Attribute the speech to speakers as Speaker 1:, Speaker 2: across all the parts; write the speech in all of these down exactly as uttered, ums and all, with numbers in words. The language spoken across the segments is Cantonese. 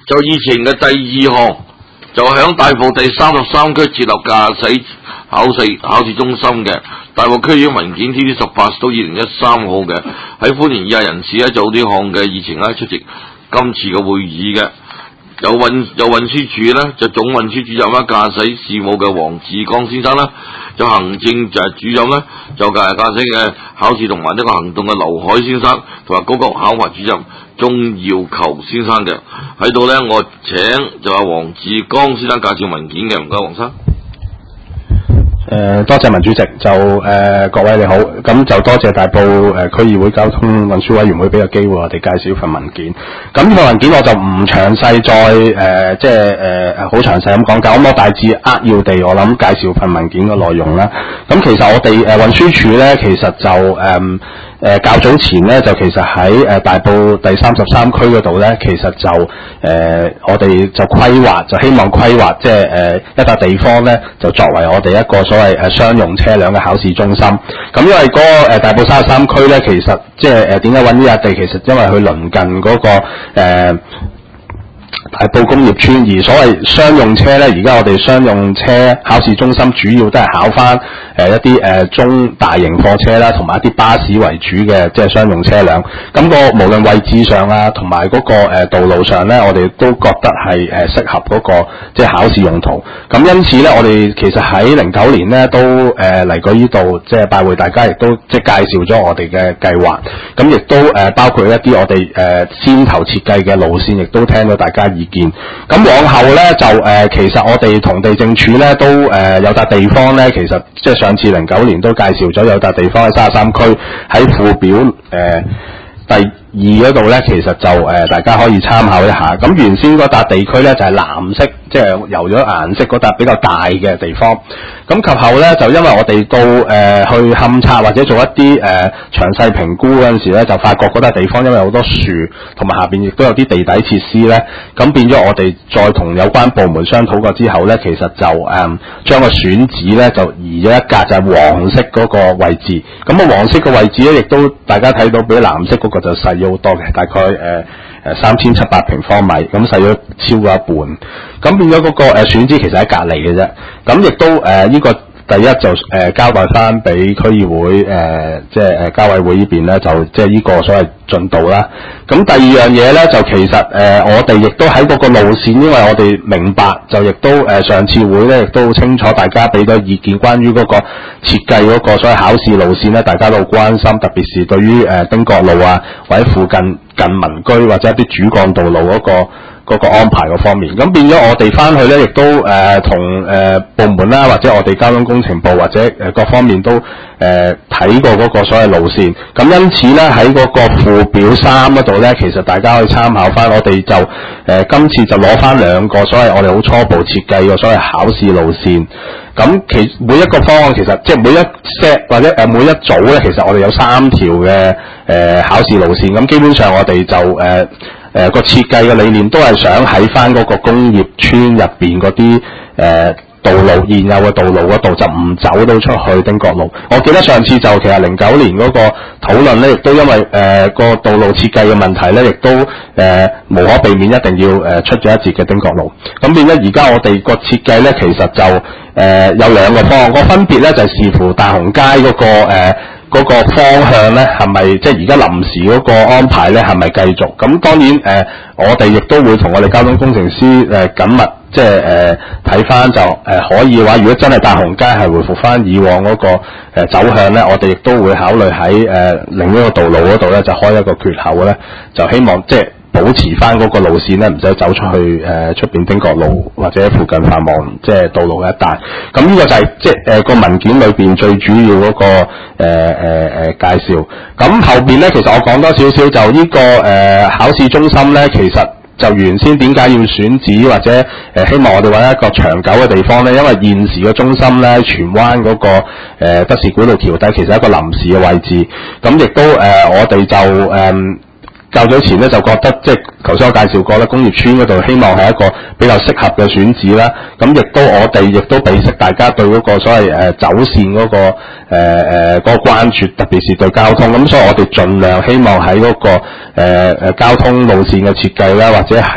Speaker 1: 就以前嘅第二項，就響大埔第三十三區設立駕駛考試考試中心嘅。大埔區議文件 T D 十八到二零一三號嘅，喺歡迎以下人士咧做呢項嘅議程咧出席今次嘅會議嘅。有運有運輸署咧就總運輸主任啦，駕駛事務嘅黃志剛先生啦，有行政就係主任咧就駕駕駛嘅考試同埋呢個行動嘅劉海先生，同埋高級考核主任鍾耀球先生嘅喺度咧，我請就係黃志剛先生介紹文件嘅，唔該黃生。
Speaker 2: 誒、呃，多謝文主席，就誒、呃、各位你好，咁就多謝大埔誒、呃、區議會交通運輸委員會俾個機會我哋介紹份文件。咁呢份文件我就唔詳細再誒、呃、即係誒好詳細咁講解，咁我大致扼要地我諗介紹份文件嘅內容啦。咁其實我哋誒運輸署咧，其實就誒。呃誒、呃、較早前咧，就其實喺誒、呃、大埔第三十三區嗰度咧，其實就誒、呃、我哋就規劃，就希望規劃即係誒一笪地方咧，就作為我哋一個所謂誒、呃、商用車輛嘅考試中心。咁因為嗰、那個、呃、大埔三十三區咧，其實即係誒點解揾呢笪地？其實因為佢鄰近嗰、那個誒。呃大埔工業村，而所謂商用車咧，而家我哋商用車考試中心主要都係考翻誒一啲誒、呃、中大型貨車啦，同埋一啲巴士為主嘅即係商用車輛。咁、那個無論位置上啊，同埋嗰個誒、呃、道路上咧，我哋都覺得係誒適合嗰、那個即係考試用途。咁因此咧，我哋其實喺零九年咧都誒嚟過呢度，即係拜會大家，亦都即係介紹咗我哋嘅計劃。咁亦都誒、呃、包括一啲我哋誒、呃、先頭設計嘅路線，亦都聽到大家意見。咁往後咧就誒、呃，其實我哋同地政署咧都誒、呃、有笪地方咧，其實即係上次零九年都介紹咗有笪地方喺三十三區喺附表誒、呃、第二嗰度咧，其實就誒、呃、大家可以參考一下。咁原先嗰笪地區咧就係、是、藍色，即係油咗顏色嗰笪比較大嘅地方。咁及後咧就因為我哋到誒、呃、去勘測或者做一啲誒、呃、詳細評估嗰陣時咧，就發覺嗰笪地方因為好多樹，同埋下邊亦都有啲地底設施咧，咁變咗我哋再同有關部門商討過之後咧，其實就誒、呃、將個選址咧就移咗一格，就係、是、黃色嗰個位置。咁啊黃色嘅位置咧，亦都大家睇到比藍色嗰個就細咗好多嘅，大概誒誒三千七百平方米，咁細咗超過一半。咁變咗嗰、那個誒、呃、選址其實喺隔離嘅啫。咁亦都誒呢、呃這個第一就誒、呃、交代翻俾區議會誒、呃、即係誒交委會呢邊咧，就即係呢個所謂進度啦。咁第二樣嘢咧，就其實誒、呃、我哋亦都喺嗰個路線，因為我哋明白就亦都誒、呃、上次會咧亦都好清楚，大家俾咗意見關於嗰個設計嗰個所謂考試路線咧，大家都好關心，特別是對於誒、呃、汀角路啊或者附近近民居或者一啲主幹道路嗰、那個。嗰個安排嗰方面，咁變咗我哋翻去咧，亦都誒同誒部門啦，或者我哋交通工程部或者誒、呃、各方面都誒睇、呃、過嗰個所謂路線。咁因此咧喺嗰個附表三嗰度咧，其實大家可以參考翻，我哋就誒、呃、今次就攞翻兩個所謂我哋好初步設計嘅所謂考試路線。咁其每一個方案其實即係每一 set 或者誒、呃、每一組咧，其實我哋有三條嘅誒、呃、考試路線。咁基本上我哋就誒。呃誒、呃、個設計嘅理念都係想喺翻嗰個工業村入邊嗰啲誒道路現有嘅道路嗰度，就唔走到出去汀角路。我記得上次就其實零九年嗰個討論咧，亦都因為誒、呃、個道路設計嘅問題咧，亦都誒、呃、無可避免一定要誒、呃、出咗一截嘅汀角路。咁變咗而家我哋個設計咧，其實就誒、呃、有兩個方案，個分別咧就係、是、視乎大雄街嗰、那個誒。呃嗰個方向咧係咪即係而家臨時嗰個安排咧係咪繼續？咁當然誒、呃，我哋亦都會同我哋交通工程師誒、呃、緊密即係誒睇翻就誒、呃、可以嘅話，如果真係大雄街係回復翻以往嗰、那個、呃、走向咧，我哋亦都會考慮喺誒、呃、另一個道路嗰度咧就開一個缺口咧，就希望即係。保持翻嗰個路線咧，唔使走出去誒出邊汀角路或者附近繁忙即係道路嘅一帶。咁呢個就係、是、即係誒個文件裏邊最主要嗰、那個誒誒誒介紹。咁後邊咧，其實我講多少少就呢、這個誒、呃、考試中心咧，其實就原先點解要選址或者誒、呃、希望我哋揾一個長久嘅地方咧？因為現時嘅中心咧，荃灣嗰、那個誒、呃、德士古道橋底其實係一個臨時嘅位置。咁亦都誒、呃、我哋就誒。呃較早前咧就覺得即係頭先我介紹過咧，工業村嗰度希望係一個比較適合嘅選址啦。咁亦都我哋亦都備悉大家對嗰個所謂誒、呃、走線嗰、嗰個誒誒、呃嗰個關注，特別是對交通。咁所以我哋盡量希望喺嗰、嗰個誒誒、呃、交通路線嘅設計啦，或者喺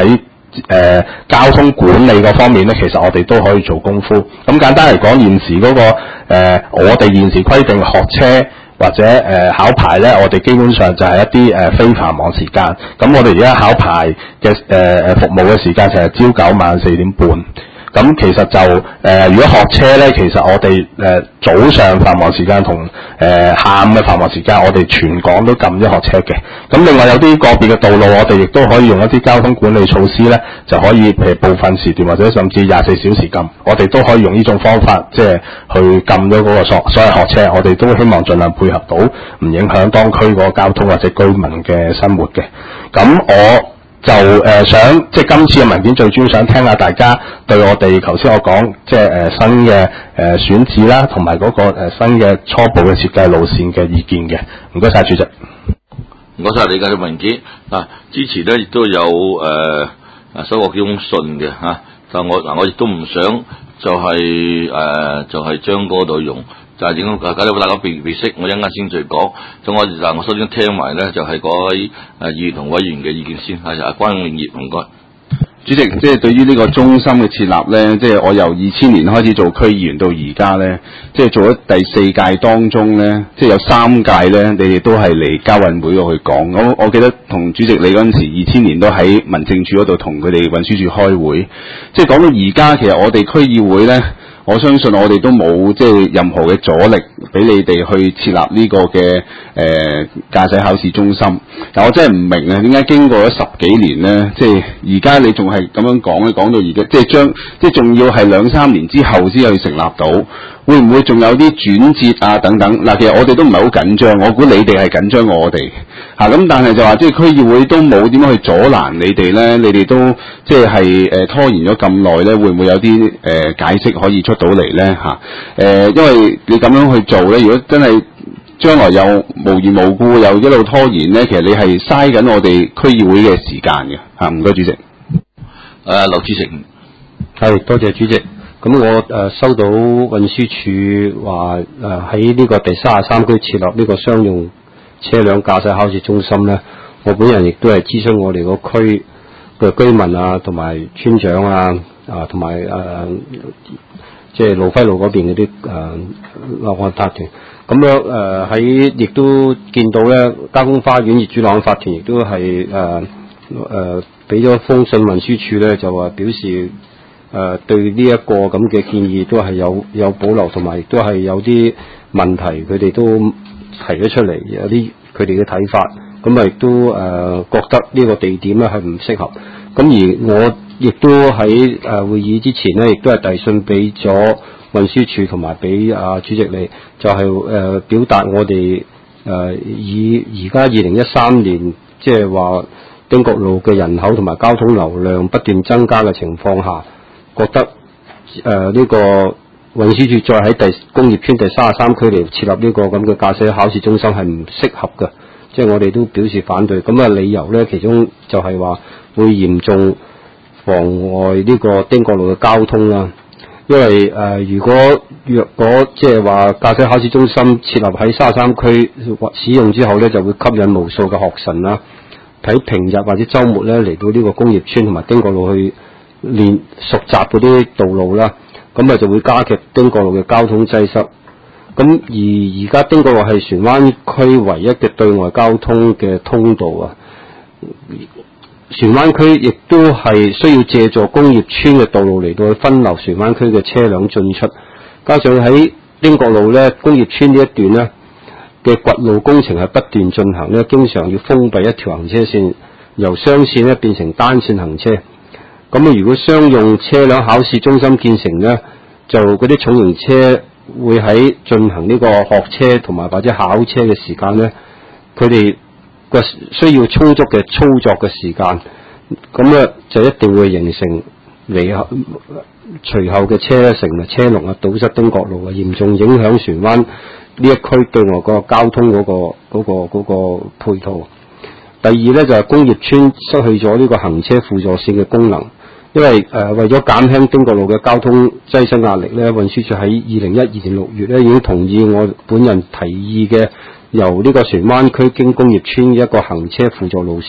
Speaker 2: 誒、呃、交通管理嗰方面咧，其實我哋都可以做功夫。咁簡單嚟講，現時嗰、那個、呃、我哋現時規定學車或者誒、呃、考牌咧，我哋基本上就係一啲誒、呃、非繁忙時間。咁我哋而家考牌嘅誒誒服務嘅時間就係朝九晚四點半。咁其實就誒、呃，如果學車咧，其實我哋誒、呃、早上繁忙時間同誒下午嘅繁忙時間，我哋全港都禁咗學車嘅。咁另外有啲個別嘅道路，我哋亦都可以用一啲交通管理措施咧，就可以譬如部分時段或者甚至廿四小時禁，我哋都可以用呢種方法，即係去禁咗嗰個所所謂學車。我哋都希望盡量配合到，唔影響當區嗰個交通或者居民嘅生活嘅。咁我就誒、呃、想即係今次嘅文件最主要想聽下大家對我哋頭先我講即係誒、呃、新嘅誒、呃、選址啦，同埋嗰個、呃、新嘅初步嘅設計路線嘅意見嘅。唔該晒主席。
Speaker 1: 唔該晒你嘅文件嗱，之前咧亦都有誒啊、呃、收過幾封信嘅嚇、啊，但我嗱我亦都唔想就係、是、誒、呃、就係、是、將嗰個內容。就係點樣？搞到大家別別識，我一陣間先再講。咁我嗱，我首先聽埋咧，就係、是、嗰位誒議員同委員嘅意見先。係啊，關永業，唔該。
Speaker 3: 主席，即係對於呢個中心嘅設立咧，即係我由二千年開始做區議員到而家咧，即係做咗第四屆當中咧，即係有三屆咧，你哋都係嚟交運會嗰去講。我我記得同主席你嗰陣時，二千年都喺民政處嗰度同佢哋運輸處開會。即係講到而家，其實我哋區議會咧。我相信我哋都冇即係任何嘅阻力俾你哋去設立呢個嘅誒駕駛考試中心。但我真係唔明啊，點解經過咗十幾年咧，即係而家你仲係咁樣講咧，講到而家即係將即係仲要係兩三年之後先去成立到，會唔會仲有啲轉折啊等等？嗱，其實我哋都唔係好緊張，我估你哋係緊張過我哋嚇。咁、啊、但係就話即係區議會都冇點樣去阻攔你哋咧，你哋都即係係誒拖延咗咁耐咧，會唔會有啲誒、呃、解釋可以出到嚟咧嚇？誒、呃，因為你咁樣去做咧，如果真係將來又無緣無故又一路拖延咧，其實你係嘥緊我哋區議會嘅時間嘅嚇。唔、啊、該主席。誒、
Speaker 1: 呃，劉志成，
Speaker 4: 係多謝主席。咁我誒、呃、收到運輸署話誒喺呢個第三十三區設立呢個商用車輛駕駛考試中心咧，我本人亦都係諮詢我哋個區嘅居民啊，同埋村長啊，啊同埋誒即係路輝路嗰邊嗰啲誒立案法團。咁樣誒喺亦都見到咧，交通花園業主立案法團亦都係誒誒俾咗封信運輸署咧，就話表示。誒、呃、對呢一個咁嘅建議都係有有保留，同埋亦都係有啲問題，佢哋都提咗出嚟，有啲佢哋嘅睇法，咁啊亦都誒、呃、覺得呢個地點咧係唔適合。咁而我亦都喺誒、呃、會議之前咧，亦都係遞信俾咗運輸署同埋俾啊主席你，就係、是、誒、呃、表達我哋誒、呃、以而家二零一三年即係話汀角路嘅人口同埋交通流量不斷增加嘅情況下。覺得誒呢、呃這個運輸署再喺第工業村第三十三區嚟設立呢個咁嘅駕駛考試中心係唔適合嘅，即係我哋都表示反對。咁啊理由咧，其中就係話會嚴重妨礙呢個汀角路嘅交通啦。因為誒、呃、如果若果即係話駕駛考試中心設立喺三十三區使用之後咧，就會吸引無數嘅學生啦，喺平日或者週末咧嚟到呢個工業村同埋汀角路去。練熟習嗰啲道路啦，咁啊就會加劇汀角路嘅交通擠塞。咁而而家汀角路係荃灣區唯一嘅對外交通嘅通道啊。荃灣區亦都係需要借助工業村嘅道路嚟到去分流荃灣區嘅車輛進出。加上喺汀角路咧，工業村呢一段咧嘅掘路工程係不斷進行咧，經常要封閉一條行車線，由雙線咧變成單線行車。咁啊，如果商用車輛考試中心建成咧，就嗰啲重型車會喺進行呢個學車同埋或者考車嘅時間咧，佢哋個需要充足嘅操作嘅時間，咁咧就一定會形成離後隨後嘅車成為車龍啊，堵塞汀角路啊，嚴重影響荃灣呢一區對外個交通嗰、嗰個嗰、嗰個嗰、嗰個配套。第二咧就係、是、工業村失去咗呢個行車輔助線嘅功能。因為誒、呃、為咗減輕汀角路嘅交通擠塞壓力咧，運輸署喺二零一二年六月咧已經同意我本人提議嘅由呢個荃灣區經工業村一個行車輔助路線，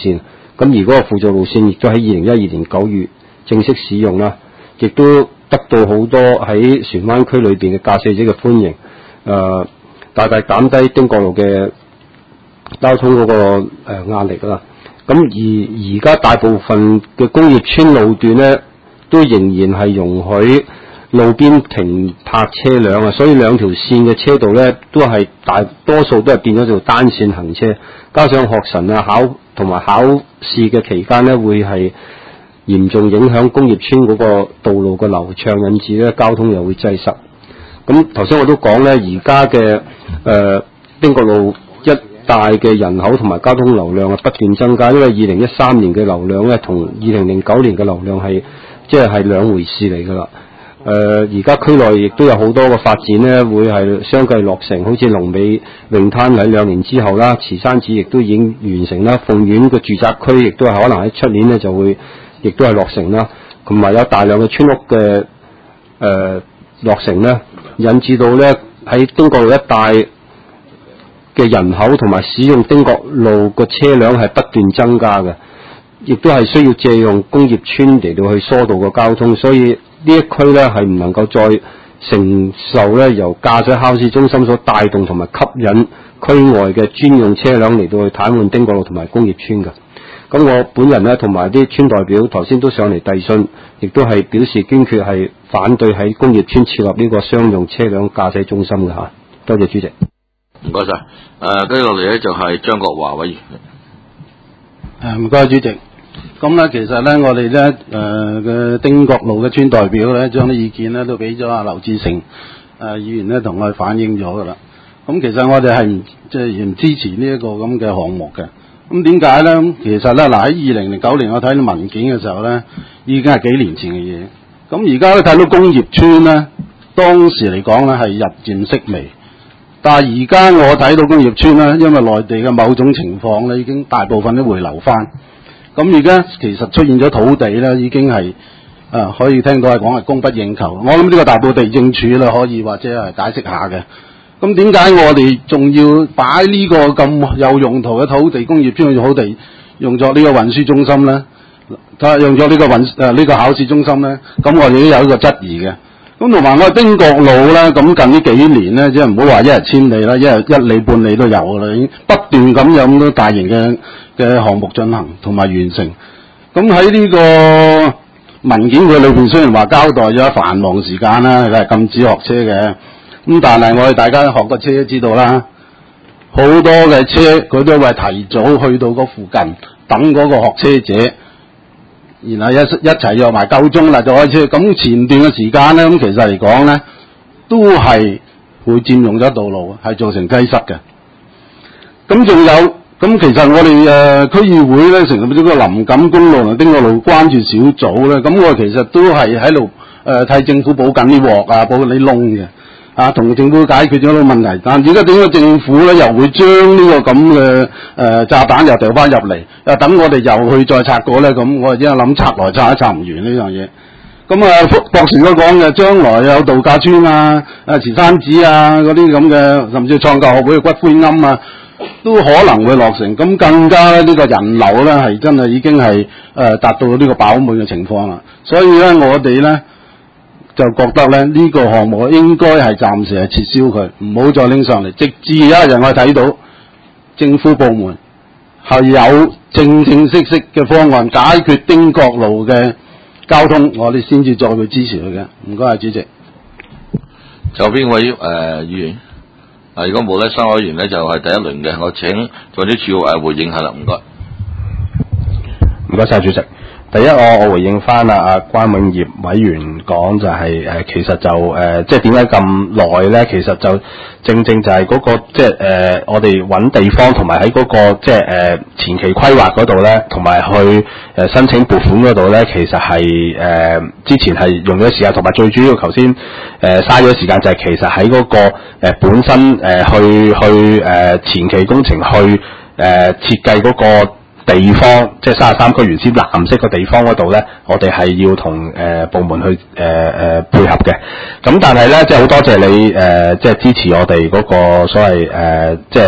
Speaker 4: 咁而嗰個輔助路線亦都喺二零一二年九月正式使用啦，亦都得到好多喺船灣區裏邊嘅駕駛者嘅歡迎，誒、呃、大大減低丁角路嘅交通嗰、那個誒、呃、壓力啦。咁而而家大部分嘅工業村路段咧，都仍然係容許路邊停泊車輛啊，所以兩條線嘅車道咧，都係大多數都係變咗做單線行車。加上學神啊考同埋考試嘅期間咧，會係嚴重影響工業村嗰個道路嘅流暢，引致咧交通又會擠塞。咁頭先我都講咧，而家嘅誒丁角路一帶嘅人口同埋交通流量啊不斷增加，因為二零一三年嘅流量咧同二零零九年嘅流量係即係係兩回事嚟㗎啦。誒而家區內亦都有好多個發展咧，會係相繼落成，好似龍尾泳灘喺兩年之後啦，慈山寺亦都已經完成啦，鳳苑嘅住宅區亦都係可能喺出年咧就會亦都係落成啦，同埋有大量嘅村屋嘅誒、呃、落成咧，引致到咧喺丁角路一帶嘅人口同埋使用丁角路嘅車輛係不斷增加嘅，亦都係需要借用工業村嚟到去疏導個交通，所以呢一區咧係唔能夠再承受咧由駕駛考試中心所帶動同埋吸引區外嘅專用車輛嚟到去癱瘓丁角路同埋工業村嘅。咁我本人咧同埋啲村代表頭先都上嚟遞信，亦都係表示堅決係反對喺工業村設立呢個商用車輛駕駛中心嘅嚇。多謝主席。
Speaker 1: 唔該晒。誒，跟住落嚟咧就係張國華委員。
Speaker 5: 誒，唔該主席。咁咧，其實咧，我哋咧誒嘅丁角路嘅村代表咧，將啲意見咧都俾咗阿劉志成誒、呃、議員咧同我哋反映咗噶啦。咁其實我哋係唔即係唔支持呢一個咁嘅項目嘅。咁點解咧？其實咧，嗱喺二零零九年我睇到文件嘅時候咧，已經係幾年前嘅嘢。咁而家咧睇到工業村咧，當時嚟講咧係日漸式微。但係而家我睇到工業村咧，因為內地嘅某種情況咧，已經大部分都回流翻。咁而家其實出現咗土地咧，已經係誒、呃、可以聽到係講係供不應求。我諗呢個大埔地政處咧可以或者係解釋下嘅。咁點解我哋仲要擺呢個咁有用途嘅土地工業村嘅土地用作呢個運輸中心咧？用咗呢個運誒呢個考試中心咧？咁我哋都有一個質疑嘅。咁同埋我哋丁角路咧，咁近呢幾年咧，即係唔好話一日千里啦，一日一里半里都有㗎啦，已經不斷咁有咁多大型嘅嘅項目進行同埋完成。咁喺呢個文件佢裏邊雖然話交代咗繁忙時間啦，係禁止學車嘅，咁但係我哋大家學過車都知道啦，好多嘅車佢都會提早去到嗰附近等嗰個學車者。然後一一齊約埋夠鐘啦就開車，咁前段嘅時間咧，咁其實嚟講咧，都係會佔用咗道路，係造成擠塞嘅。咁仲有，咁其實我哋誒、呃、區議會咧成立咗個林錦公路同丁角路關注小組咧，咁我其實都係喺度誒替政府補緊啲鑊啊，補緊啲窿嘅。啊，同政府解決咗個問題，但而家點解政府咧又會將呢個咁嘅誒炸彈又掉翻入嚟，又等我哋又去再拆過咧？咁我哋只係諗拆來拆都拆唔完呢樣嘢。咁啊，福博士都講嘅，將來有度假村啊、誒慈山寺啊嗰啲咁嘅，甚至創教學會嘅骨灰龕啊，都可能會落成。咁更加呢、呢個人流咧係真係已經係誒、呃、達到呢個飽滿嘅情況啦。所以咧，我哋咧。就覺得咧呢、這個項目應該係暫時係撤銷佢，唔好再拎上嚟，直至有一日我睇到政府部門係有正正式式嘅方案解決丁角路嘅交通，我哋先至再去支持佢嘅。唔該，主席。
Speaker 1: 仲有邊位誒、呃、議員？啊，如果冇咧，三位議員咧就係、是、第一輪嘅，我請總之處誒回應下啦。唔該，
Speaker 2: 唔該晒主席。第一，我我回應翻啊啊關永業委員講就係、是、誒、呃，其實就誒、呃，即係點解咁耐咧？其實就正正就係嗰、那個即係誒、呃，我哋揾地方同埋喺嗰個即係誒、呃、前期規劃嗰度咧，同埋去誒、呃、申請撥款嗰度咧，其實係誒、呃、之前係用咗時間，同埋最主要頭先誒嘥咗時間就係其實喺嗰、那個誒、呃、本身誒、呃、去去誒、呃、前期工程去誒、呃、設計嗰個。地方即係三十三區原先藍色嘅地方嗰度咧，我哋係要同誒、呃、部門去誒誒、呃、配合嘅。咁但係咧，即係好多謝你誒、呃，即係支持我哋嗰個所謂誒、呃，即係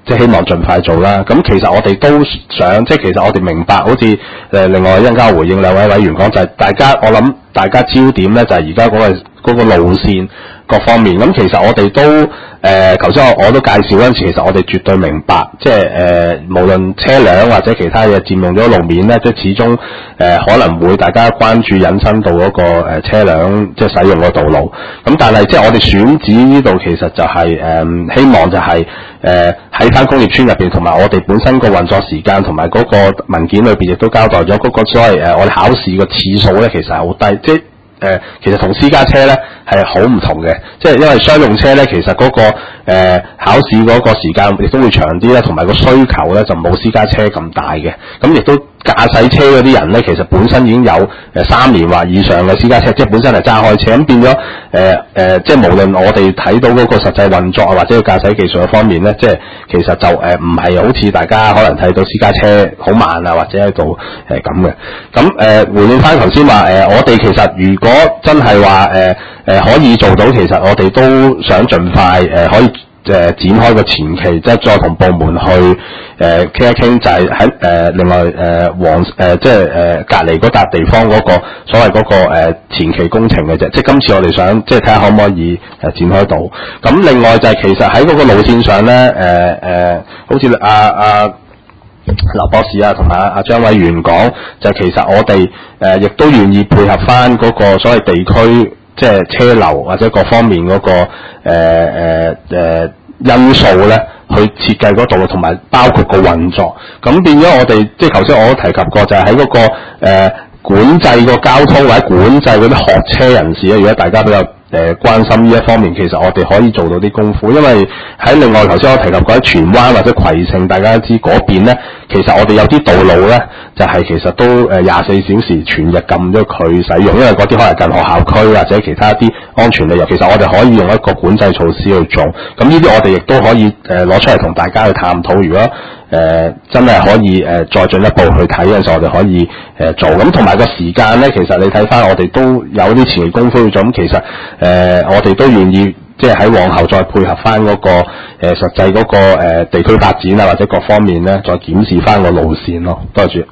Speaker 2: 即係希望盡快做啦。咁其實我哋都想，即係其實我哋明白，好似誒、呃、另外一陣間回應兩位委員講，就係、是、大家我諗大家焦點咧就係而家嗰個嗰、嗰個路線各方面。咁其實我哋都誒頭先我我都介紹嗰陣時，其實我哋絕對明白，即係誒、呃、無論車輛或者其他嘢佔用咗路面咧，即係始終誒、呃、可能會大家關注引申到嗰個誒車輛即係使用個道路。咁但係即係我哋選址呢度其實就係、是、誒、呃、希望就係誒喺翻工業村入邊，同埋我哋本身個運作時間同埋嗰個文件裏邊亦都交代咗嗰個所謂誒、呃、我哋考試個次數咧，其實係好低，即係。誒、呃，其實同私家車咧係好唔同嘅，即係因為商用車咧，其實嗰、那個誒、呃、考試嗰個時間亦都會長啲咧，同埋個需求咧就冇私家車咁大嘅，咁亦都駕駛車嗰啲人咧，其實本身已經有誒三年或以上嘅私家車，即係本身係揸開車，咁變咗誒誒，即係無論我哋睇到嗰個實際運作啊，或者個駕駛技術嘅方面咧，即係其實就誒唔係好似大家可能睇到私家車好慢啊，或者喺度誒咁嘅。咁、呃、誒回應翻頭先話誒，我哋其實如果真係話誒誒可以做到，其實我哋都想盡快誒、呃、可以。誒、呃、展開個前期，即係再同部門去誒傾一傾，就係喺誒另外誒黃誒即係誒隔離嗰笪地方嗰個所謂嗰、那個、呃、前期工程嘅啫。即係今次我哋想即係睇下可唔可以誒、呃、展開到。咁另外就係其實喺嗰個路線上咧，誒、呃、誒、呃、好似阿阿劉博士啊，同埋阿阿張委員講，就係其實我哋誒亦都願意配合翻嗰個所謂地區。即係車流或者各方面嗰、那個誒誒誒因素咧，去設計嗰度，同埋包括個運作。咁變咗我哋，即係頭先我都提及過，就係喺嗰個誒、呃、管制個交通或者管制嗰啲學車人士咧。如果大家比較誒、呃、關心呢一方面，其實我哋可以做到啲功夫，因為喺另外頭先我提及過喺荃灣或者葵盛，大家知嗰邊咧，其實我哋有啲道路咧。就係其實都誒廿四小時全日禁咗佢使用，因為嗰啲可能近學校區或者其他啲安全理由，其實我哋可以用一個管制措施去做。咁呢啲我哋亦都可以誒攞、呃、出嚟同大家去探討。如果誒、呃、真係可以誒、呃、再進一步去睇嘅時候，我哋可以誒、呃、做。咁同埋個時間咧，其實你睇翻我哋都有啲前期功夫要做。咁其實誒、呃、我哋都願意。即係喺往後再配合翻嗰、那個誒、呃、實際嗰、那個誒、呃、地區發展啊，或者各方面咧，再檢視翻個路線咯。多謝。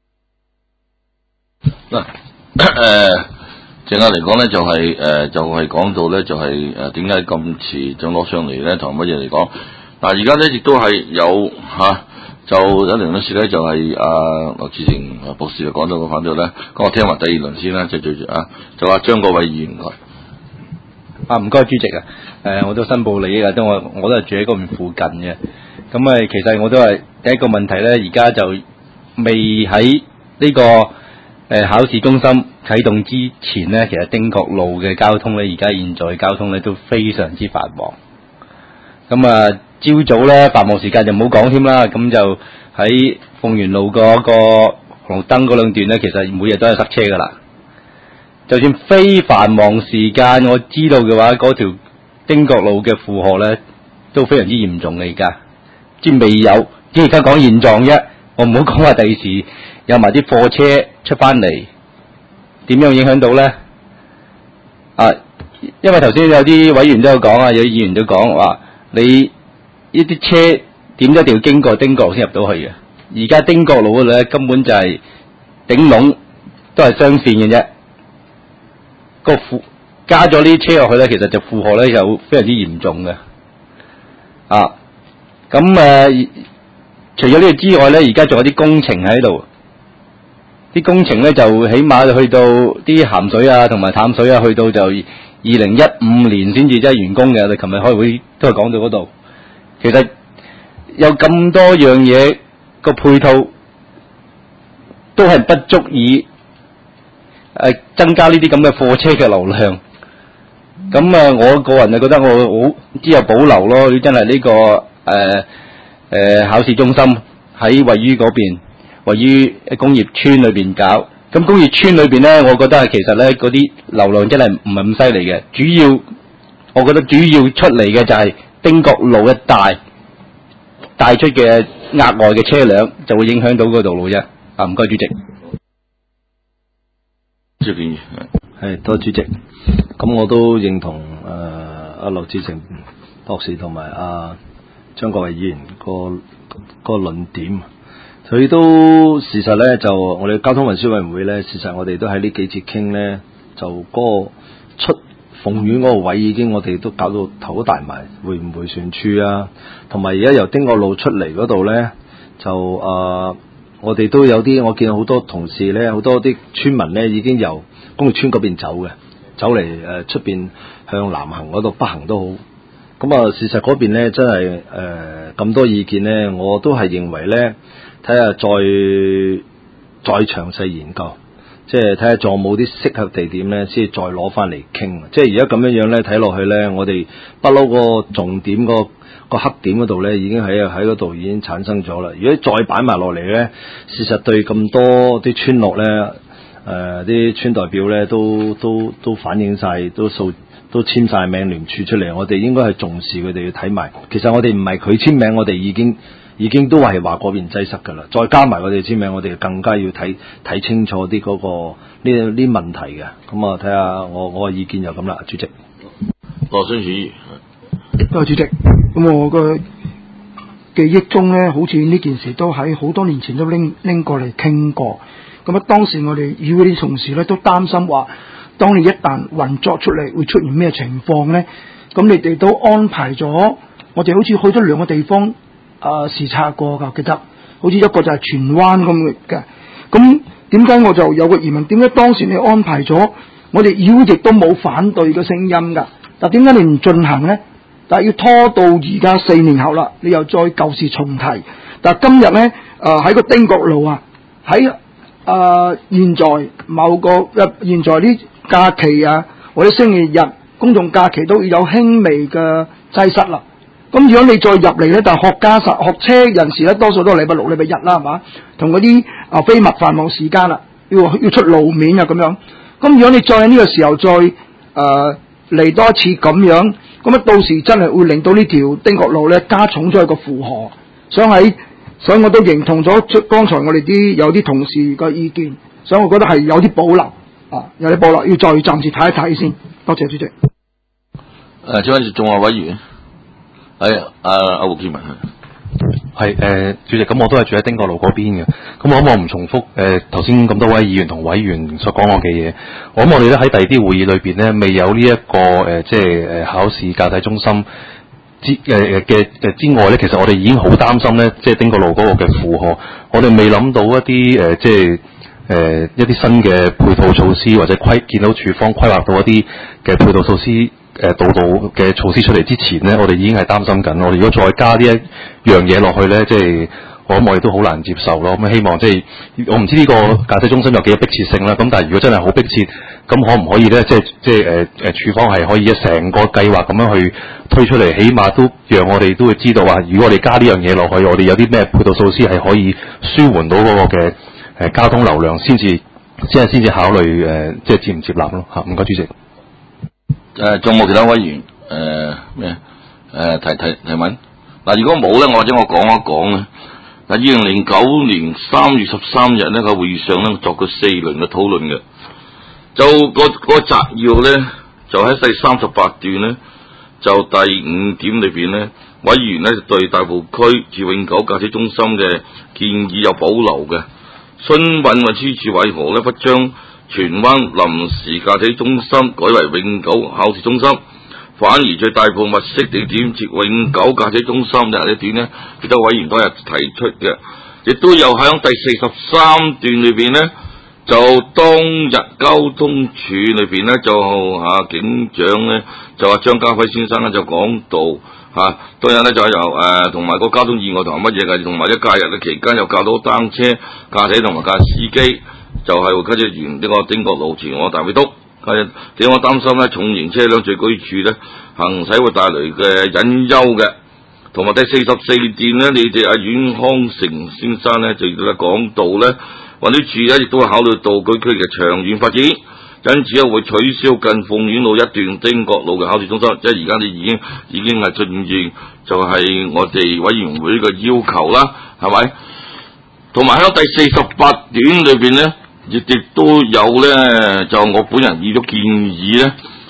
Speaker 1: 嗱誒，正下嚟講咧，就係、是、誒、呃、就係、是、講到咧，就係誒點解咁遲就攞上嚟咧，同乜嘢嚟講？嗱而家咧亦都係有嚇、啊，就有另一事咧，就係阿劉志成博士就講到個反對咧。咁我聽埋第二輪先啦，就最住啊，就話張國偉議員佢。
Speaker 6: 啊，唔該主席啊，誒、呃，我都申報利益啊，都我我都係住喺嗰邊附近嘅，咁啊，其實我都係第一個問題咧，而家就未喺呢個誒、呃、考試中心啟動之前咧，其實汀角路嘅交通咧，而家現在嘅交通咧都非常之繁忙，咁啊，朝早咧繁忙時間就唔好講添啦，咁就喺鳳園路嗰個紅燈嗰兩段咧，其實每日都係塞車噶啦。就算非繁忙時間，我知道嘅話，嗰條汀角路嘅負荷咧都非常之嚴重嘅。而家即係未有，即係而家講現狀啫。我唔好講話第時有埋啲貨車出翻嚟，點樣影響到咧？啊，因為頭先有啲委員都有講啊，有啲議員都講話，你呢啲車點都一定要經過汀角先入到去嘅。而家汀角路嗰度咧根本就係頂籠都係雙線嘅啫。個負加咗呢啲車落去咧，其實就負荷咧就非常之嚴重嘅。啊，咁誒、呃，除咗呢個之外咧，而家仲有啲工程喺度。啲工程咧就起碼去到啲鹹水啊，同埋淡水啊，去到就二零一五年先至真係完工嘅。我哋琴日開會都係講到嗰度。其實有咁多樣嘢個配套都係不足以。誒，增加呢啲咁嘅貨車嘅流量，咁啊，我個人就覺得我好之有保留咯。真係呢、這個誒誒、呃呃、考試中心喺位於嗰邊，位於工業村裏邊搞。咁工業村裏邊咧，我覺得係其實咧嗰啲流量真係唔係咁犀利嘅。主要我覺得主要出嚟嘅就係汀角路一帶帶出嘅額外嘅車輛，就會影響到嗰道路啫。啊，唔該主席。
Speaker 7: 係多主席，咁我都認同誒阿劉志成博士同埋阿
Speaker 8: 張國偉議員個個論點，佢都事實咧就我哋交通運輸委員會咧，事實我哋都喺呢幾節傾咧，就嗰個出鳳苑嗰個位已經我哋都搞到頭都大埋，會唔會算處啊？同埋而家由丁角路出嚟嗰度咧，就誒、呃、我哋都有啲，我見到好多同事咧，好多啲村民咧已經由工業村嗰邊走嘅，走嚟誒出邊向南行嗰度北行都好。咁啊，事實嗰邊咧真係誒咁多意見咧，我都係認為咧，睇下再再詳細研究，即係睇下仲有冇啲適合地點咧，先再攞翻嚟傾。即係而家咁樣樣咧睇落去咧，我哋不嬲個重點個個黑點嗰度咧，已經喺喺嗰度已經產生咗啦。如果再擺埋落嚟咧，事實對咁多啲村落咧，誒、呃、啲村代表咧都都都反映晒，都數。都簽晒名聯署出嚟，我哋應該係重視佢哋要睇埋。其實我哋唔係佢簽名，我哋已經已經都係話嗰邊擠塞㗎啦。再加埋我哋簽名，我哋更加要睇睇清楚啲嗰、嗰個呢呢問題嘅。咁啊，睇下我我嘅意見就咁啦，主席。
Speaker 1: 羅新主，
Speaker 9: 多謝主席。咁我個記憶中咧，好似呢件事都喺好多年前都拎拎過嚟傾過。咁啊，當時我哋議會啲同事咧都擔心話，當你一旦運作出嚟，會出現咩情況呢？咁你哋都安排咗，我哋好似去咗兩個地方啊、呃、視察過㗎，記得好似一個就係荃灣咁嘅。咁點解我就有個疑問？點解當時你安排咗，我哋議會亦都冇反對嘅聲音㗎？但點解你唔進行呢？但係要拖到而家四年後啦，你又再舊事重提。但係今日呢，誒、呃、喺個丁角路啊，喺誒、呃、現在某個誒、呃、現在啲假期啊，或者星期日、公眾假期都有輕微嘅擠塞啦。咁如果你再入嚟咧，但係學家實學車人士咧，多數都係禮拜六、禮拜日啦，係嘛？同嗰啲啊非密繁忙時間啦，要要出路面啊咁樣。咁如果你再喺呢個時候再誒嚟、呃、多一次咁樣，咁啊到時真係會令到呢條丁角路咧加重咗一個負荷。所以喺所以我都認同咗剛才我哋啲有啲同事嘅意見，所以我覺得係有啲保留。啊！有啲報啦，要再暫時睇一睇先。多謝主席。
Speaker 1: 誒，請問仲有委員？係阿阿胡建文
Speaker 10: 係誒，主席，咁我都係住喺丁角路嗰邊嘅。咁我諗我唔重複誒頭先咁多位議員同委員所講過嘅嘢。我諗我哋咧喺第二啲會議裏邊咧，未有呢、這、一個誒、呃、即係誒考試駕駛中心之誒誒嘅誒之外咧，其實我哋已經好擔心咧，即係丁角路嗰個嘅負荷。我哋未諗到一啲誒、呃、即係。誒、呃、一啲新嘅配套措施，或者規見到處方規劃到一啲嘅配套措施，誒、呃、道路嘅措施出嚟之前咧，我哋已經係擔心緊。我哋如果再加呢一樣嘢落去咧，即係我諗我哋都好難接受咯。咁希望即係我唔知呢個駕駛中心有幾多迫切性啦。咁但係如果真係好迫切，咁可唔可以咧？即係即係誒誒處方係可以一成個計劃咁樣去推出嚟，起碼都讓我哋都會知道話，如果我哋加呢樣嘢落去，我哋有啲咩配套措施係可以舒緩到嗰個嘅。誒交通流量先至，即係先至考慮誒、呃，即係接唔接納咯嚇。唔該，主席。
Speaker 1: 誒，仲有冇其他委員誒咩誒提提提問？嗱，如果冇咧，我或者我講一講咧。嗱，二零零九年三月十三日呢個會議上咧，作過四輪嘅討論嘅，就、嗰個、嗰個摘要咧，就喺第三十八段咧，就第五點裏邊咧，委員咧對大埔區至永久駕駛中心嘅建議有保留嘅。詢問運輸署為何咧不將荃灣臨時駕駛中心改為永久考試中心，反而在大埔物色地點設永久駕駛中心嘅呢點呢？其他委員都係提出嘅，亦都有喺第四十三段裏邊呢，就當日交通處裏邊呢，就啊警長呢，就話張家輝先生呢，就講到。嚇、啊，當日咧就係由誒同埋個交通意外同埋乜嘢嘅，同埋一假日嘅期間又教到單車駕駛同埋駕司機，就係會跟住沿呢個丁角路前往大美督。係點我擔心咧，重型車輛最居處咧行駛會帶來嘅隱憂嘅。同埋第四十四段咧，你哋阿阮康成先生咧就亦都講到咧，運輸署咧亦都會考慮道具區嘅長遠發展。因此咧會取消近鳳苑路一段丁角路嘅考試中心，即係而家你已經已經係進應，就係我哋委員會嘅要求啦，係咪？同埋喺第四十八段裏邊咧，亦亦都有咧，就我本人已咗建議咧，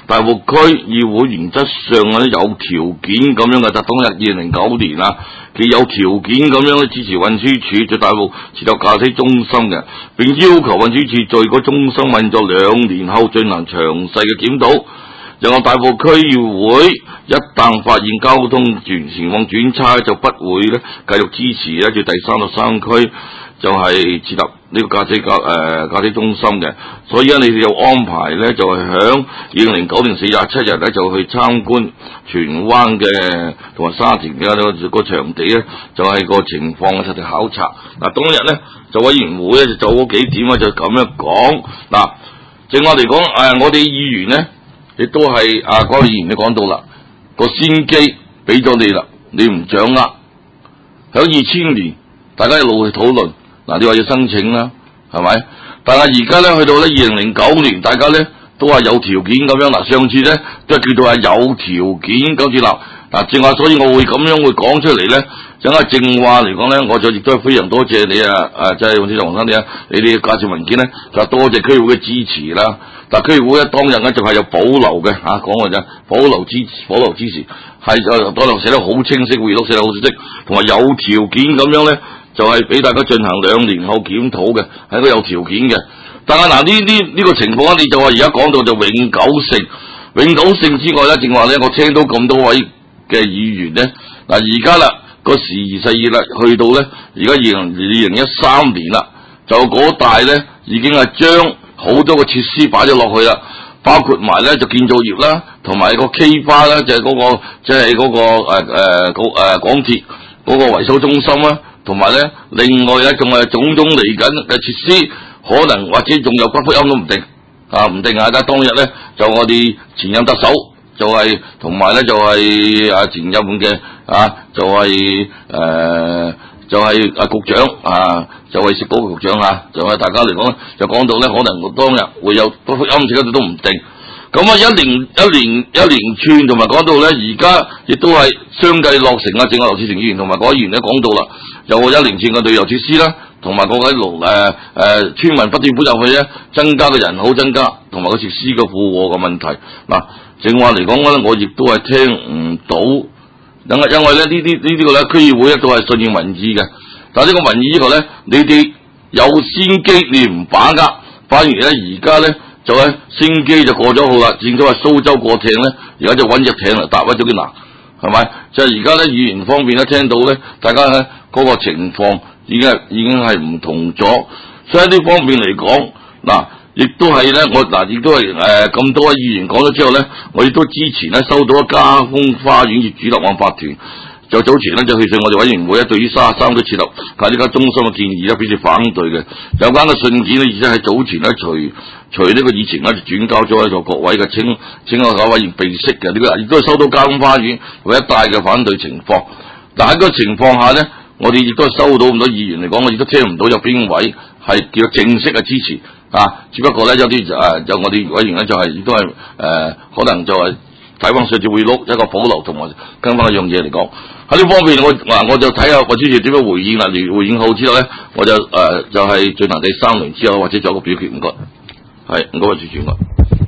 Speaker 1: 大埔區議會原則上咧有條件咁樣嘅，就當日二零零九年啊，佢有條件咁樣咧支持運輸署在大埔設立駕駛中心嘅，並要求運輸署在個中心運作兩年後進行詳細嘅檢討。由我大埔區議會一旦發現交通情況轉差，就不會咧繼續支持咧住第三十三區就係設立呢個駕駛駕誒駕駛中心嘅。所以咧，你哋有安排咧，就係響二零零九年四月七日咧，就去參觀荃灣嘅同埋沙田嘅個個場地咧，就係、是、個情況嘅實地考察。嗱，當日咧就委員會咧就做咗幾點啊，就咁樣講。嗱，正話嚟講，誒我哋議員咧。亦都係啊，嗰、那個議員你講到啦，個先機俾咗你啦，你唔掌握。響二千年，大家一路去討論，嗱、啊，你話要申請啦，係咪？但係而家咧去到咧二零零九年，大家咧都係有條件咁樣。嗱、啊，上次咧都係叫做係有條件咁設立。嗱，正話，所以我會咁樣會講出嚟咧。整下正話嚟講咧，我就亦都係非常多謝你啊！啊，即係黃先生、黃生你啊，你哋嘅介紹文件咧，就多謝區議會嘅支持啦。但區議會咧當日咧就係有保留嘅嚇，講嘅啫，保留支持，保留支持，係就當日寫得好清晰，會議錄寫得好清晰，同埋有條件咁樣咧，就係、是、俾大家進行兩年後檢討嘅，係一個有條件嘅。但係嗱呢呢呢個情況咧，你就話而家講到就永久性，永久性之外咧，正話咧，我聽到咁多位嘅議員咧，嗱而家啦。個時移世易啦，去到咧，而家二零二零一三年啦，就嗰帶咧已經係將好多個設施擺咗落去啦，包括埋咧就建造業啦，同埋個 K 花啦，就係、是、嗰、那個即係嗰個誒誒港誒港鐵嗰個維修中心啦，同埋咧另外咧仲係種種嚟緊嘅設施，可能或者仲有骨灰龕都唔定啊，唔定啊！但係當日咧就我哋前任特首就係同埋咧就係、是、啊前任嘅。啊，就係、是、誒、呃，就係、是、啊局長啊，就係食嗰個局長啊，就係大家嚟講，就講到咧，可能我當日會有不福音食嗰度都唔定。咁啊，一連一連一連串，同埋講到咧，而家亦都係相繼落成啊，正話劉志成議員同埋嗰位議員咧講到啦，有個一連串嘅旅遊設施啦，同埋各位農誒誒村民不斷搬入去咧，增加嘅人口增加，同埋個設施嘅負荷嘅問題。嗱、啊，正話嚟講咧，我亦都係聽唔到。因為因為咧呢啲呢啲個咧區議會咧都係順應民意嘅，但係呢個民意呢個咧，你哋有先機你唔把握，反而咧而家咧就咧先機就過咗好啦，正所謂蘇州過艇咧，而家就揾隻艇嚟搭屈咗啲難，係咪？就係而家咧語言方面咧聽到咧，大家咧嗰個情況已經係已經係唔同咗，所以呢方面嚟講嗱。亦都係咧，我嗱亦都係誒咁多位議員講咗之後咧，我亦都之前咧收到嘉豐花園業主立案法團，就早前咧就去信我哋委員會咧，對於三十三區設立喺呢間中心嘅建議咧表示反對嘅。有關嘅信件咧，而且係早前咧隨隨呢個議程咧就轉交咗喺度各位嘅清清嗰個委員備悉嘅，呢個亦都係收到嘉豐花園為一帶嘅反對情況。但喺嗰個情況下咧，我哋亦都係收到咁多議員嚟講，我亦都聽唔到有邊位係叫正式嘅支持。啊，只不過咧有啲誒、呃，有我哋委員咧就係、是、亦都係誒、呃，可能就係睇翻上次會錄一個保留同埋跟翻一樣嘢嚟講。喺呢方面我嗱、啊、我就睇下我主席點樣回應啦。回應好之後咧，我就誒、呃、就係、是、進行第三輪之後或者做一個表決。唔該，係唔該，主席唔該。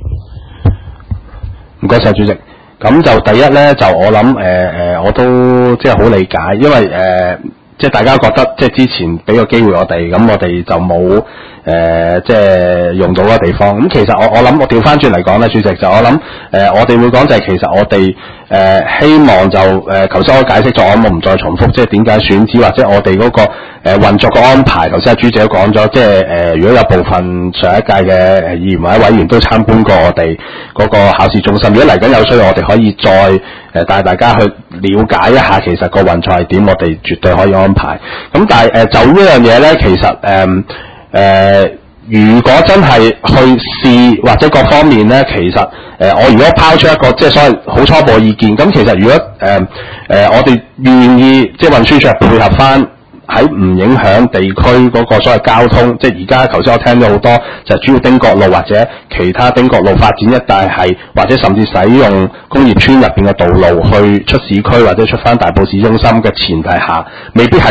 Speaker 2: 唔該晒主席。咁就第一咧，就我諗誒誒，我都即係好理解，因為誒、呃、即係大家覺得即係之前俾個機會我哋，咁我哋就冇。誒、呃，即係用到嘅地方。咁、嗯、其實我我諗，我調翻轉嚟講咧，主席就我諗，誒、呃，我哋會講就係其實我哋誒、呃、希望就誒，頭、呃、先我解釋咗，我唔再重複，即係點解選址或者我哋嗰、那個誒運、呃、作嘅安排。頭先阿朱姐都講咗，即係誒、呃，如果有部分上一屆嘅誒議員或者委員都參觀過我哋嗰個考試中心，如果嚟緊有需要，我哋可以再誒、呃、帶大家去了解一下，其實個運作係點，我哋絕對可以安排。咁但係誒、呃，就呢樣嘢咧，其實誒。呃誒、呃，如果真係去試或者各方面咧，其實誒、呃，我如果拋出一個即係所謂好初步嘅意見，咁其實如果誒誒、呃呃，我哋願意即係運輸署配合翻喺唔影響地區嗰個所謂交通，即係而家頭先我聽咗好多就係主要汀角路或者其他汀角路發展一帶係，或者甚至使用工業村入邊嘅道路去出市區或者出翻大埔市中心嘅前提下，未必係確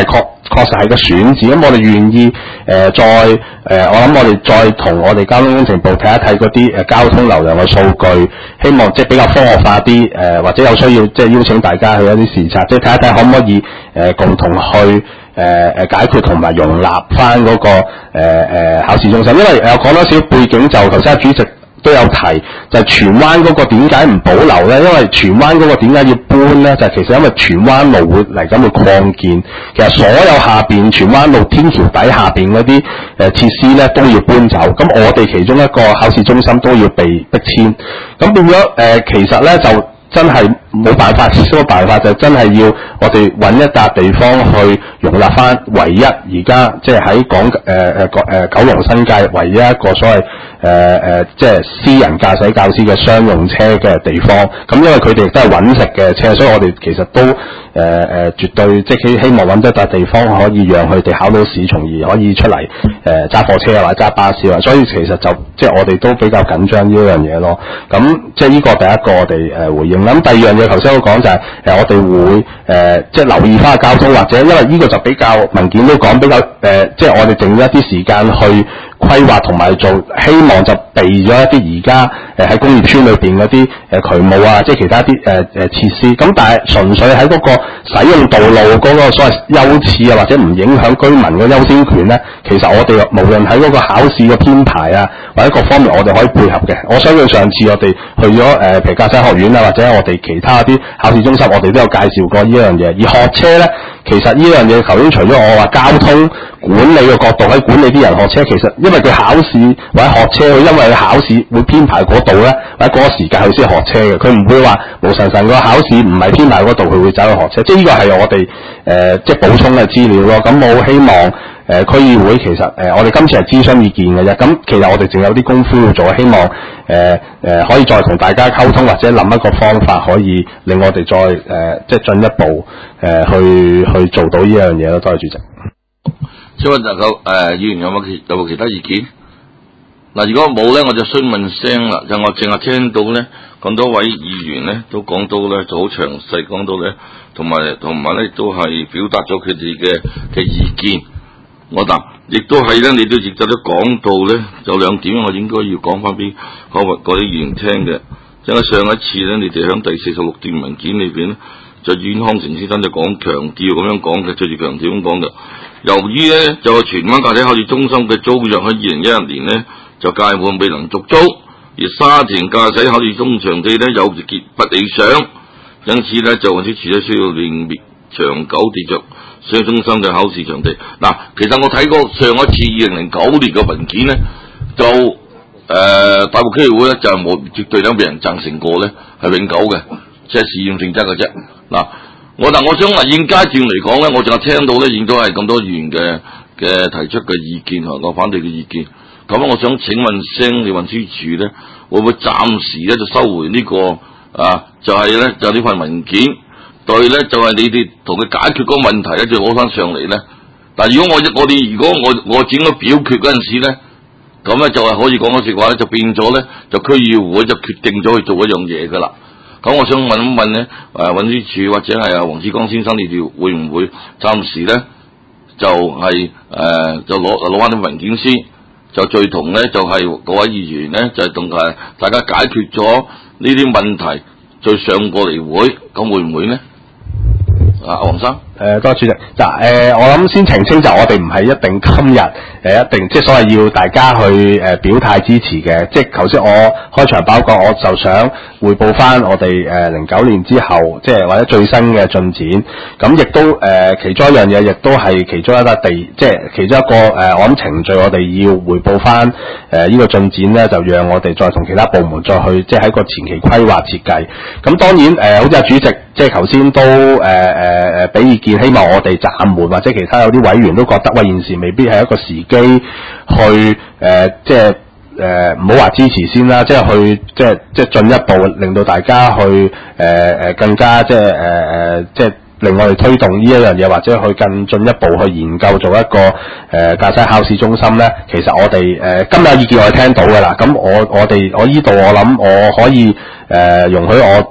Speaker 2: 確實係個選址，咁我哋願意誒、呃、再誒、呃，我諗我哋再同我哋交通工程部睇一睇嗰啲誒交通流量嘅數據，希望即係比較科學化啲誒、呃，或者有需要即係邀請大家去一啲視察，即係睇一睇可唔可以誒、呃、共同去誒誒、呃、解決同埋容納翻嗰個誒誒、呃、考試中心，因為誒講多少背景就頭先主席都有提，就係荃灣嗰個點解唔保留咧？因為荃灣嗰個點解要搬咧？就係、其實因為荃灣路會嚟緊會擴建，其實所有下邊荃灣路天橋底下邊嗰啲誒設施咧都要搬走，咁我哋其中一個考試中心都要被逼遷，咁變咗誒、呃，其實咧就真係冇辦法，少個辦法就真係要我哋揾一笪地方去容納翻唯一而家即係喺港誒誒誒九龍新界唯一一個所謂誒誒、呃、即係私人駕駛教師嘅商用車嘅地方。咁因為佢哋亦都係揾食嘅車，所以我哋其實都誒誒、呃、絕對即係希望揾到一笪地方可以讓佢哋考到試，從而可以出嚟誒揸貨車啊或者揸巴士啊。所以其實就即係我哋都比較緊張呢樣嘢咯。咁即係呢個第一個我哋誒回應。咁第二樣嘢頭先我講就係、是、誒、呃、我哋會誒、呃、即係留意翻交通，或者因為呢個就比較文件都講比較誒、呃，即係我哋剩咗一啲時間去規劃同埋做，希望就避咗一啲而家誒喺工業村裏邊嗰啲誒渠務啊，即係其他啲誒誒設施。咁但係純粹喺嗰個使用道路嗰個所謂優次啊，或者唔影響居民嘅優先權咧，其實我哋無論喺嗰個考試嘅編排啊，或者各方面，我哋可以配合嘅。我相信上次我哋去咗誒、呃、譬如駕駛學院啊，或者我哋其他啲考試中心，我哋都有介紹過呢樣嘢。而學車咧，其實呢樣嘢頭先除咗我話交通管理嘅角度，喺管理啲人學車，其實因為佢考試或者學車，佢因為佢考試會編排嗰度咧，或者嗰個時間佢先學車嘅，佢唔會話無神神個考試唔係編排嗰度，佢會走去學車。即係呢個係我哋誒、呃、即係補充嘅資料咯。咁我好希望誒、呃、區議會其實誒、呃、我哋今次係諮詢意見嘅啫。咁其實我哋仲有啲功夫要做，希望誒誒、呃呃、可以再同大家溝通，或者諗一個方法可以令我哋再誒、呃、即係進一步誒、呃、去去做到呢樣嘢咯。多謝主席。
Speaker 1: 請問能夠誒議員有冇其有冇其他意見？嗱，如果冇咧，我就詢問聲啦。就我淨係聽到咧，咁多位議員咧都講到咧，就好詳細講到咧，同埋同埋咧都係表達咗佢哋嘅嘅意見。我答，亦都係咧，你都亦都都講到咧，有兩點我應該要講翻俾嗰嗰啲議員聽嘅。因為上一次咧，你哋喺第四十六段文件裏邊咧，就阮康成先生就講強調咁樣講嘅，最住強調咁講嘅。由於咧就係荃灣駕駛考試中心嘅租約喺二零一一年咧就屆滿未能續租，而沙田駕駛考試中場地咧有結不理想，因此咧就運輸署咧需要另覓長久地着商業中心嘅考試場地。嗱，其實我睇過上一次二零零九年嘅文件咧，就誒、呃、大埔區議會咧就係冇絕對有俾人贊成過咧，係永久嘅，即係試驗性質嘅啫。嗱。我但我想話現階段嚟講咧，我就聽到咧，亦都係咁多議員嘅嘅提出嘅意見同個反對嘅意見。咁我想請問聲，你運輸署咧會唔會暫時咧就收回呢、這個啊？就係、是、咧就呢份文件，對咧就係、是、你哋同佢解決嗰個問題咧，就攞翻上嚟咧。但係如果我我哋如果我我整個表決嗰陣時咧，咁咧就係可以講嗰句話咧，就變咗咧，就區議會就決定咗去做一樣嘢噶啦。咁我想問一問咧，誒運輸署或者係阿黃志剛先生，你哋會唔會暫時咧就係、是、誒、呃、就攞攞翻啲文件先，就最同咧就係、是、各位議員咧就係同誒大家解決咗呢啲問題，再上過嚟會，咁會唔會咧？啊，黃生。
Speaker 2: 誒、呃，多謝主席。嗱、呃，誒，我諗先澄清就我哋唔係一定今日誒、呃、一定即係所謂要大家去誒、呃、表態支持嘅。即係頭先我開場包講，我就想匯報翻我哋誒零九年之後，即係或者最新嘅進展。咁亦都誒、呃、其中一樣嘢，亦都係其中一笪地，即係其中一個誒、呃、我諗程序，我哋要匯報翻誒呢個進展咧，就讓我哋再同其他部門再去即係喺個前期規劃設計。咁當然誒、呃，好似阿主席即係頭先都誒誒誒俾意見，希望我哋暫緩或者其他有啲委員都覺得喂，現時未必係一個時機去誒、呃、即係誒唔好話支持先啦，即係去即係即係進一步令到大家去誒誒、呃、更加即係誒誒即係令我哋推動呢一樣嘢，或者去更進一步去研究做一個誒、呃、駕駛考試中心咧。其實我哋誒、呃、今日意見我哋聽到㗎啦，咁我我哋我依度我諗我可以誒、呃、容許我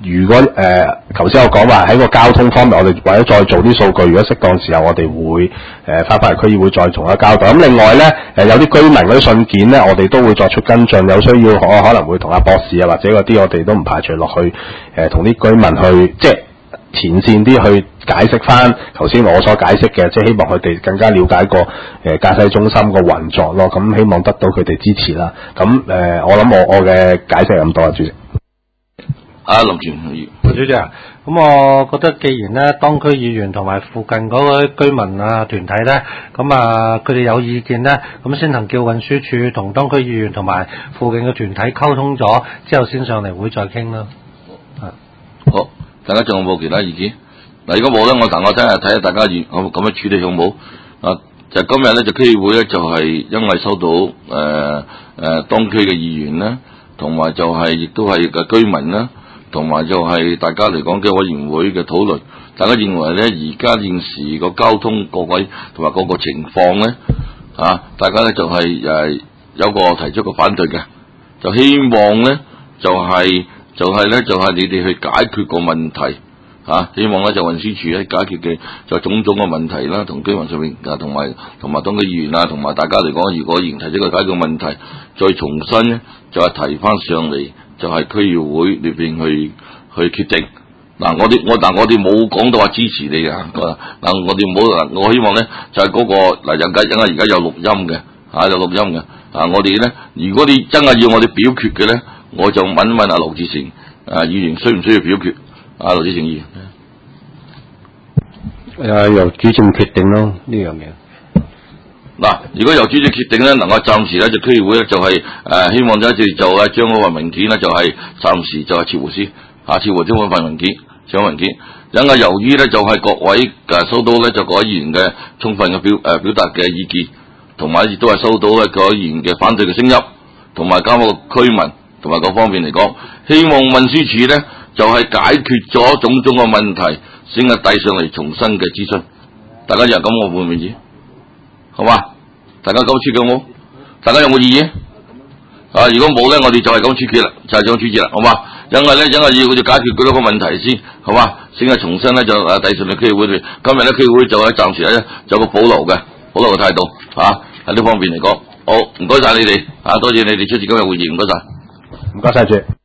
Speaker 2: 如果誒頭先我講話喺個交通方面，我哋為咗再做啲數據，如果適當時候我哋會誒翻返嚟區議會再同一交代。咁另外咧誒、呃、有啲居民嗰啲信件咧，我哋都會作出跟進，有需要可可能會同阿博士啊或者嗰啲，我哋都唔排除落去誒同啲居民去即係前線啲去解釋翻頭先我所解釋嘅，即係希望佢哋更加了解個誒駕駛中心個運作咯。咁希望得到佢哋支持啦。咁誒、呃、我諗我我嘅解釋係咁多啊，主席。
Speaker 1: 啊，林全議員，
Speaker 11: 主席啊，咁我覺得既然咧，當區議員同埋附近嗰啲居民啊團體咧，咁啊佢哋有意見咧，咁先能叫運輸署同當區議員同埋附近嘅團體溝通咗之後，先上嚟會再傾啦。
Speaker 1: 好，大家仲有冇其他意見？嗱，如果冇咧，我等我聽下睇下大家願咁樣處理好冇？啊，就今日咧就區議會咧就係、是、因為收到誒誒、呃呃、當區嘅議員啦，同埋就係、是、亦都係嘅居民啦。同埋就係大家嚟講嘅委員會嘅討論，大家認為咧，而家現時個交通各位同埋個個情況咧，啊，大家咧就係、是、誒、呃、有個提出個反對嘅，就希望咧就係、是、就係、是、咧就係、是、你哋去解決個問題，啊，希望咧就運輸署咧解決嘅就種種嘅問題啦，同居民上面啊，同埋同埋當區議員啊，同埋大家嚟講，如果仍提出個解決問題，再重新咧就係提翻上嚟。就係區議會裏邊去去決定嗱，我哋我但我哋冇講到話支持你嘅嗱，我哋冇嗱，我希望咧就係、是、嗰、那個嗱，有家因為而家有錄音嘅嚇，有錄音嘅啊，我哋咧如果你真係要我哋表決嘅咧，我就問問阿劉志成啊議員需唔需要表決？啊，劉志成議員，
Speaker 4: 誒由主席決定咯呢樣嘢。
Speaker 1: 嗱，如果由主席決定咧，能夠暫時咧就區議會咧就係、是、誒、呃、希望就係就係將嗰份文件咧就係、是、暫時就係撤回先，啊撤回將嗰份文件，將文件。因為由於咧就係、是、各位誒收到咧就各位議員嘅充分嘅表誒、呃、表達嘅意見，同埋亦都係收到咧各位議員嘅反對嘅聲音，同埋交個區民同埋各方面嚟講，希望運輸署咧就係、是、解決咗種種嘅問題，先係遞上嚟重新嘅諮詢。大家又咁我會唔會意？好嘛？大家咁處決好冇？大家有冇異議？啊，如果冇咧，我哋就係咁處決啦，就係、是、咁處置啦，好嘛？因為咧，因為要解決佢多個問題先，好嘛？先係重新咧就誒遞上嚟區議會裏，今日咧區議會就係暫時咧有個保留嘅保留嘅態度，嚇喺呢方面嚟講，好唔該晒你哋，啊多謝你哋出席今日會議，唔該晒，
Speaker 2: 唔該晒主席。